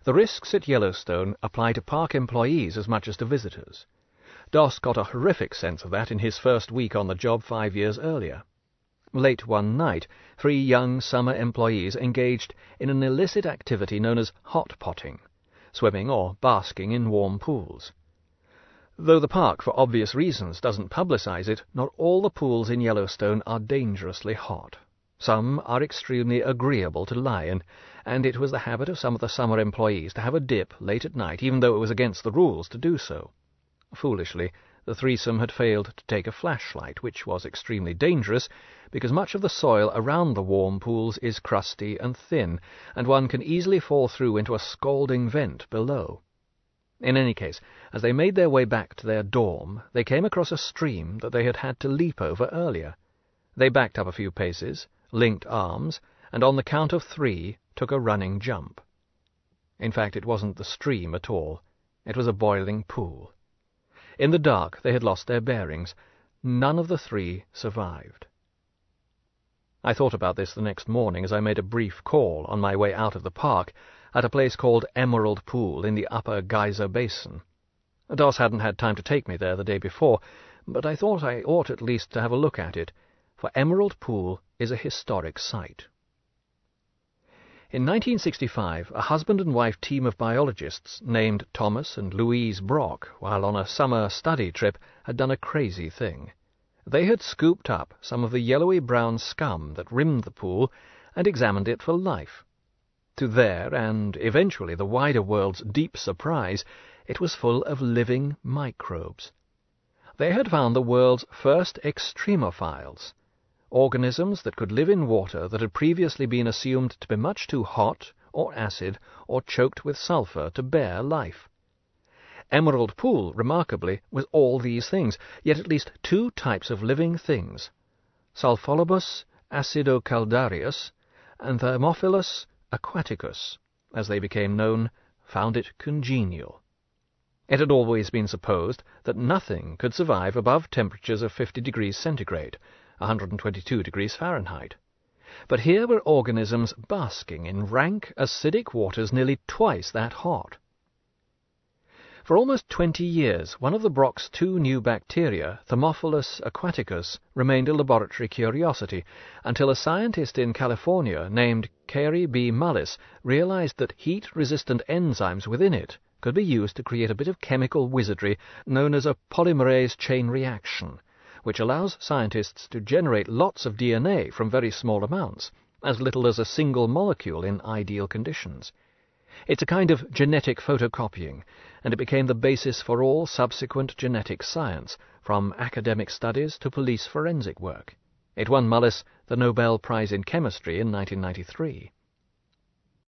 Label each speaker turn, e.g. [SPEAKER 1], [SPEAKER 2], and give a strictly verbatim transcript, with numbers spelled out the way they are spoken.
[SPEAKER 1] The risks at Yellowstone apply to park employees as much as to visitors. Doss got a horrific sense of that in his first week on the job five years earlier. Late one night, three young summer employees engaged in an illicit activity known as hot potting, swimming or basking in warm pools. Though the park, for obvious reasons, doesn't publicize it, not all the pools in Yellowstone are dangerously hot. Some are extremely agreeable to lie in, and it was the habit of some of the summer employees to have a dip late at night, even though it was against the rules to do so. Foolishly, the threesome had failed to take a flashlight, which was extremely dangerous, because much of the soil around the warm pools is crusty and thin, and one can easily fall through into a scalding vent below. In any case, as they made their way back to their dorm, they came across a stream that they had had to leap over earlier. They backed up a few paces, linked arms, and on the count of three took a running jump. In fact, it wasn't the stream at all. It was a boiling pool. In the dark, they had lost their bearings. None of the three survived. I thought about this the next morning as I made a brief call on my way out of the park at a place called Emerald Pool in the upper Geyser Basin. Doss hadn't had time to take me there the day before, but I thought I ought at least to have a look at it, for Emerald Pool is a historic site. In nineteen sixty-five, a husband and wife team of biologists named Thomas and Louise Brock, while on a summer study trip, had done a crazy thing. They had scooped up some of the yellowy-brown scum that rimmed the pool and examined it for life. To their, and eventually the wider world's deep surprise, it was full of living microbes. They had found the world's first extremophiles, organisms that could live in water that had previously been assumed to be much too hot or acid or choked with sulfur to bear life. Emerald Pool, remarkably, was all these things, yet at least two types of living things, Sulfolobus acidocaldarius and Thermophilus aquaticus, as they became known, found it congenial. It had always been supposed that nothing could survive above temperatures of fifty degrees centigrade, one hundred twenty-two degrees Fahrenheit. But here were organisms basking in rank, acidic waters nearly twice that hot. For almost twenty years, one of the Brock's two new bacteria, Thermophilus aquaticus, remained a laboratory curiosity, until a scientist in California named Cary B. Mullis realized that heat-resistant enzymes within it could be used to create a bit of chemical wizardry known as a polymerase chain reaction, which allows scientists to generate lots of D N A from very small amounts, as little as a single molecule in ideal conditions. It's a kind of genetic photocopying, and it became the basis for all subsequent genetic science, from academic studies to police forensic work. It won Mullis the Nobel Prize in Chemistry in nineteen ninety-three.